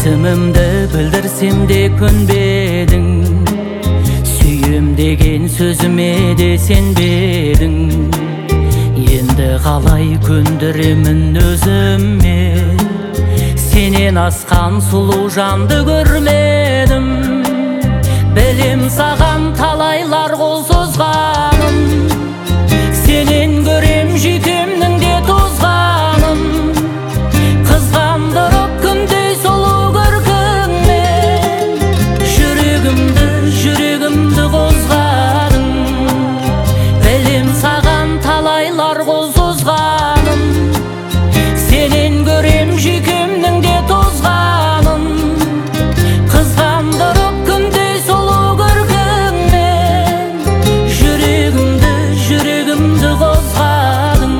Сезімімді білдірсем де көнбедің, сүйем деген сөзіме де сенбедің. Енді қалай көндіремін өзіме, сенен асқан сұлу жанды көрмедім. Білем саған талайлар қол созғаным, сенен көрем жүйкемнің де тозғаным. Қызғандырып күндей сұлу көркіңмен, жүрегімді қозғадың. Білем саған талайлар қол созғаным, сенен көрем жүйкемнің де тозғаным. Қызғандырып күндей сұлу көркіңмен, жүрегімді қозғадың.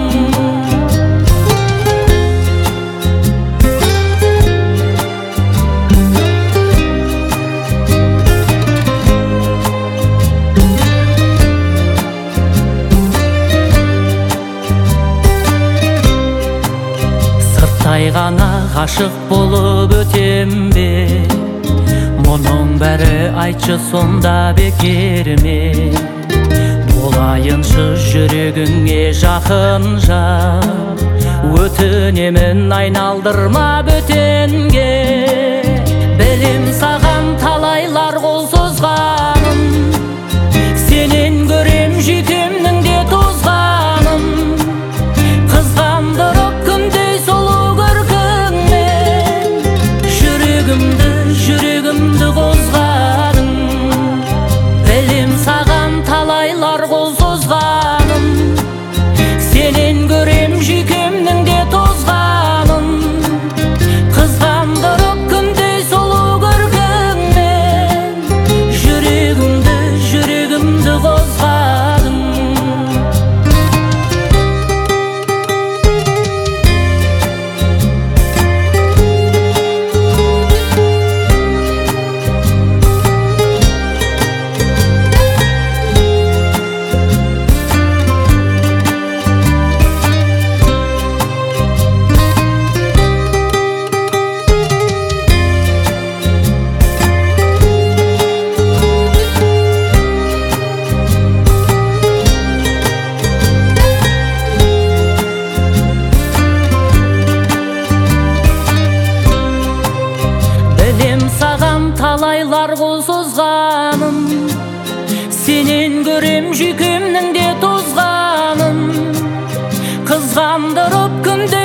Сырттай ғана ғашық болып өтем бе, мұның бәрі айтшы сонда бекер ме? Болайыншы жүрегіңе жақын жан, өтінемін айналдырма бөтенге. Білем саған талайлар қол созғаным, сенен көрем жүйкемнің де тозғаным. Қызғандырып күндей сұлу көркіңмен, жүрегімді қозғадың. Білем саған талайлар қол созғаным, сенен көрем жүйкемнің де тозғаным. Қызғандырып күндей сұлу көркіңмен, жүрегімді қозғадың. Талайлар қол созғаным, сенен көрем жүйкемнің де тозғаным. Қызғандырып күнде